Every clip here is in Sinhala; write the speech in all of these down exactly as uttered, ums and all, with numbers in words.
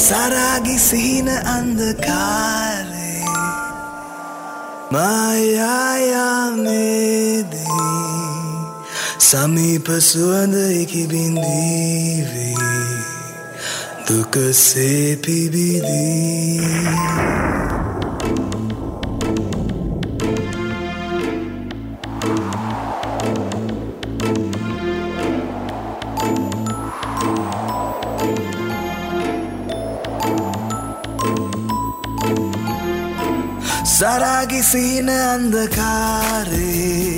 සරාගි සිහින අන්ධකාරේ මායායාමේදී සමීප සුවඳ ඉකිබිඳීවී දුකසේ පිබිදී සරාගි සිහින අන්ධකාරේ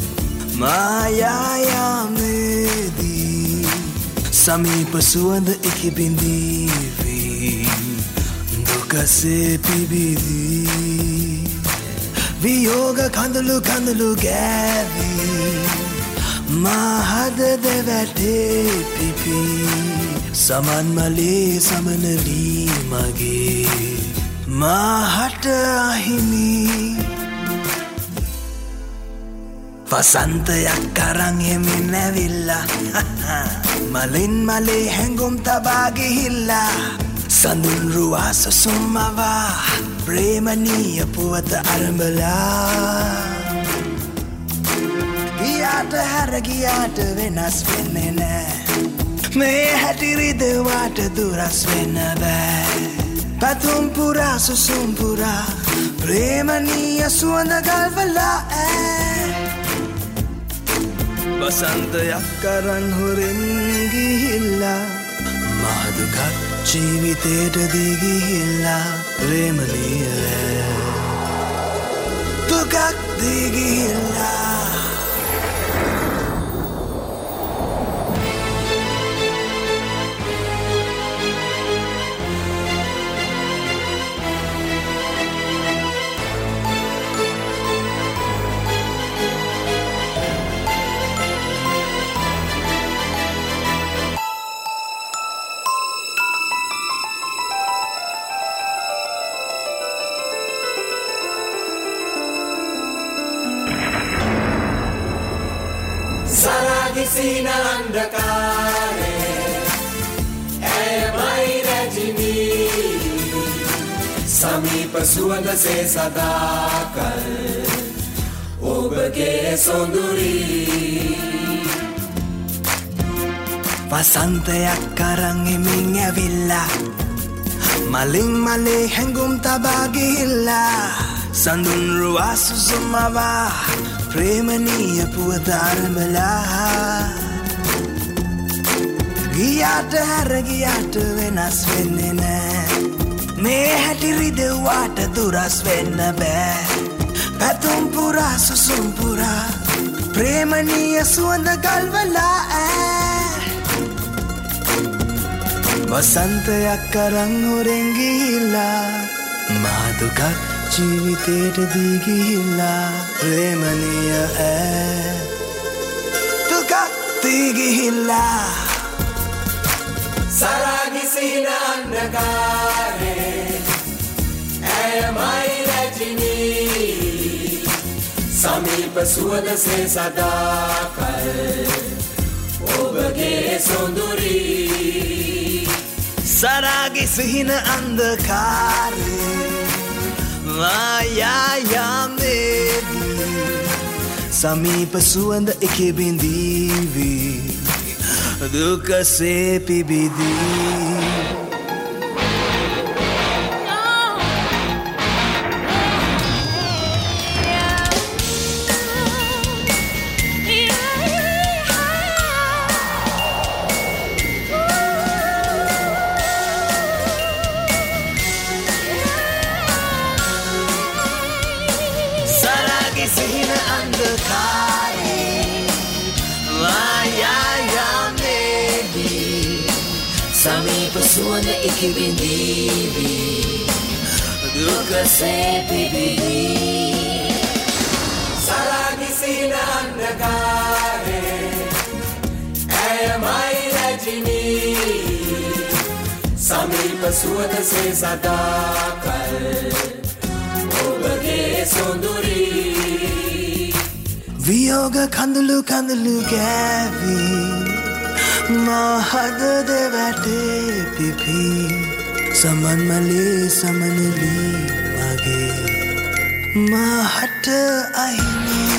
මායායාමේදී සමීප සුවඳ ඉකිබිඳීවී දුකසේ පිබිදී වියෝග කඳුළු කඳුළු ගෑවී මා හද දෙවැටේ පිපී සමන් මලේ සමනලී මගේ මාහට අහිමි වසන්තයක් අරන් එමින් ඇවිල්ලා මලින් මලේ හැඟුම් තබා ගිහිල්ලා සඳුන් රුවා සුසුම්මවා ප්‍රේමනීය පුවත අරඹලා ගියාට හැර ගියාට වෙනස් වෙන්නේ නෑ මේ හැටි රිදවාට දුරස් වෙන්න බෑ පැතුම් පුරා සුසුම් පුරා ප්‍රේමනීය සුවඳ ගල්වලා ඈ වසන්තයක් අරන් හොරෙන් ගිහිල්ලා මහදුකක් ජීවිතයට දී ගිහිල්ලා ප්‍රේමනීය දුකක් දී ගිහිල්ලා සරාගි සිහින අන්ධකාරේ ඇයමයි රැජිනී සමීප සුවඳසේ සදාකල් ඔබගේ සොඳුරී වසන්තයක් අරන් එමින් ඇවිල්ලා මලින් මලේ හැඟුම් තබා ගිහිල්ලා සඳුන් රුවා සුසුම්මවා ප්‍රේමනීය පුවත අරඹලා ගියාට හැර ගියාට වෙනස් වෙන්නේ නෑ මේ හැටි රිදවාට දුරස් වෙන්න බෑ පැතුම් පුරා සුසුම් පුරා ප්‍රේමනීය සුවඳ ගල්වලා ඈ වසන්තයක් අරන් හොරෙන් ගිහිල්ලා මාදුකක් ජීවිතයට දී ගිහිල්ලා ප්‍රේමනීය ඈ දුකක් දී ගිහිල්ලා සරාගි සිහින අන්ධකාරේ ඇයමයි රැජිනී සමීප සුවඳසේ සදාකල් ඔබගේ සොඳුරී සරාගි සිහින අන්ධකාරේ මායායාමේදී සමීප සුවඳ ඉකිබිඳීවී දුකසේ පිබිදී සිහින අන්ධකාරේ මායායාමේදී සමීප සුවඳ ඉකිබිඳීවී දුකසේ පිබිදී සරාගි සිහින අන්ධකාරේ ඇයමයි රැජිනී සමීප සුවඳසේ සදාකල් ඔබගේ සොඳුරී වියෝග කඳුළු කඳුළු ගෑවී මා හද දෙවැටේ පිපී Saman male samanali mage mahata ahini